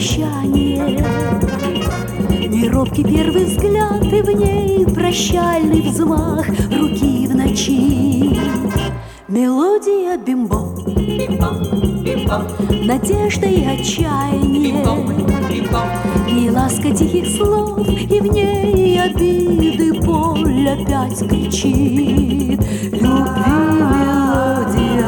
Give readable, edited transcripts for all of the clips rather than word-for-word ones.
прощание, не робкий первый взгляд, и в ней прощальный взмах руки в ночи. Мелодия бимбо, надежда и отчаяние, и ласка тихих слов, и в ней обиды боль опять кричит. Любви мелодия,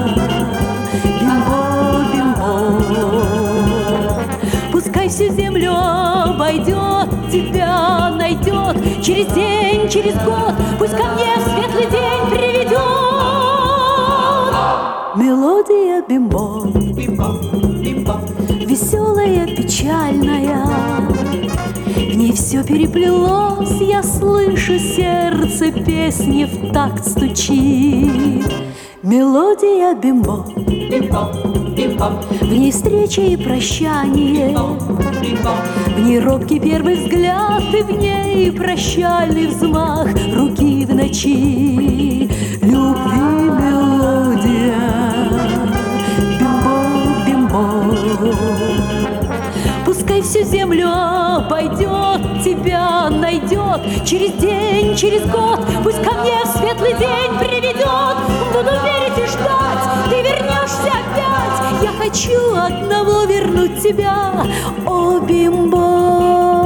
бимбо-бимбо. Пускай всю землю обойдет, тебя найдет через день, через год, пусть ко мне в светлый день приведет. Мелодия бимбо, веселая, печальная, в ней все переплелось, я слышу, сердце песни в такт стучит. Мелодия бимбо, в ней встреча и прощание, в ней робкий первый взгляд, и в ней прощальный взмах руки в ночи. Любви мелодия, пускай всю землю обойдет, тебя найдет через день, через год, пусть ко мне в светлый день приведет. Буду верить и ждать, ты вернешься опять. Я хочу одного вернуть тебя, о бимбо.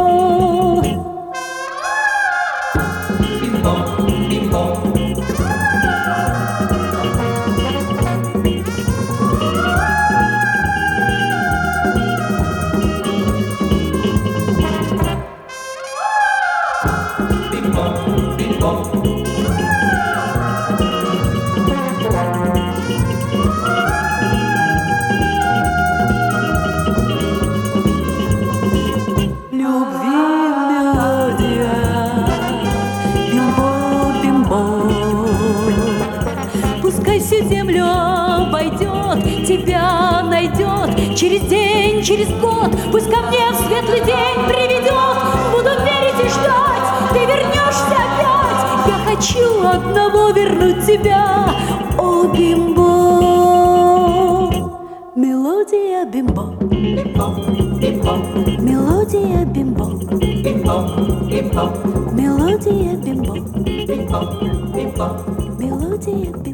Пускай всю землю обойдет, тебя найдет через день, через год, пусть ко мне в светлый день приведет. Буду верить и ждать, ты вернешься опять. Я хочу одного вернуть тебя, о бимбо. Мелодия бимбо, мелодия бимбо, мелодия бимбо, мелодия бимбо.